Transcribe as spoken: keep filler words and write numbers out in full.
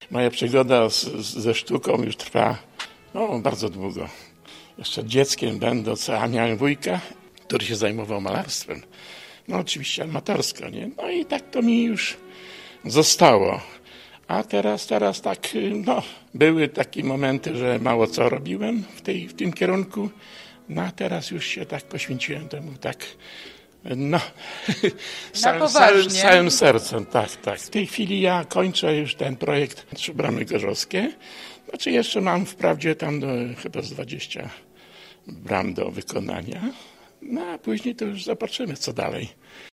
Moja przygoda z, z, ze sztuką już trwa no, bardzo długo. Jeszcze dzieckiem będąc, a miałem wujka, który się zajmował malarstwem. No oczywiście amatorsko, nie? No i tak to mi już zostało. A teraz, teraz tak, no, były takie momenty, że mało co robiłem w, tej, w tym kierunku. No a teraz już się tak poświęciłem temu, tak, no, całym, całym, całym sercem, tak, tak. W tej chwili ja kończę już ten projekt Trzy Bramy Gorzowskie. Znaczy jeszcze mam wprawdzie tam do, chyba z dwadzieścia bram do wykonania. No a później to już zobaczymy, co dalej.